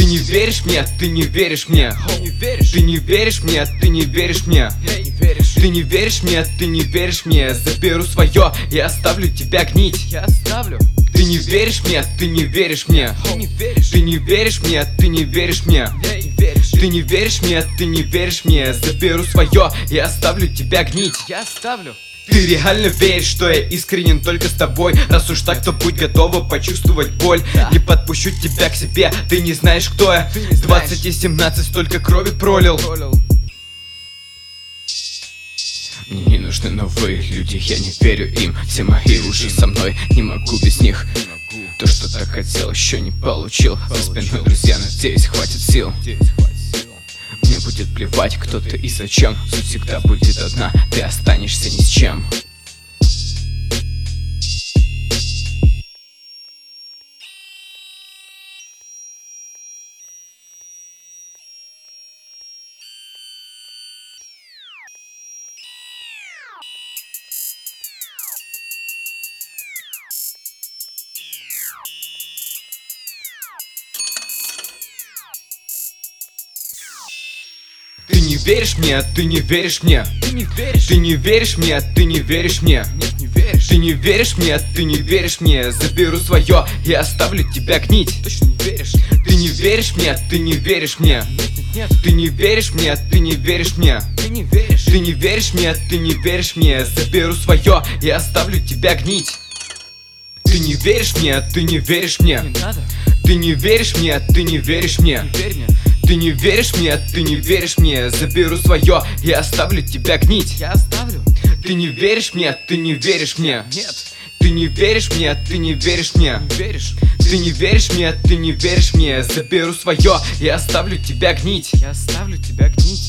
не веришь мне, ты не веришь мне. Ты не веришь мне, ты не веришь мне. Ты не веришь мне, ты не веришь мне. Заберу свое и оставлю тебя гнить. Я оставлю. Ты не веришь мне, ты не веришь мне. Ты не веришь мне, ты не веришь мне. Ты не веришь мне, ты не веришь мне. Заберу свое и оставлю тебя гнить. Я оставлю. Ты реально веришь, что я искренен только с тобой? Раз уж так, то будь готова почувствовать боль. Не подпущу тебя к себе, ты не знаешь, кто я. 20 и 17 столько крови пролил. Мне не нужны новые люди, я не верю им. Все мои уже со мной, не могу без них. То, что так хотел, еще не получил. За спиной друзья, надеюсь, хватит сил. Мне будет плевать, кто ты и зачем. Суть всегда будет одна, ты останешься ни с чем. Ты не веришь мне, ты не веришь мне. Ты не веришь. Ты не веришь мне, ты не веришь мне. Нет, не веришь. Ты не веришь мне, ты не веришь мне. Заберу свое и оставлю тебя гнить. Точно не веришь. Ты не веришь мне, ты не веришь мне. Нет, нет, нет. Ты не веришь мне, ты не веришь мне. Ты не веришь. Ты не веришь мне, ты не веришь мне. Заберу свое и оставлю тебя гнить. Ты не веришь мне, ты не веришь мне. Не надо. Ты не веришь мне, ты не веришь мне. Не верь мне. Ты не веришь мне, ты не веришь мне. Заберу свое и оставлю тебя гнить. Я оставлю. Ты не веришь мне, ты не веришь мне. Нет. Ты не веришь мне, ты не веришь мне. Не веришь. Ты не веришь мне, ты не веришь мне. Заберу свое и оставлю тебя гнить. Я оставлю тебя гнить.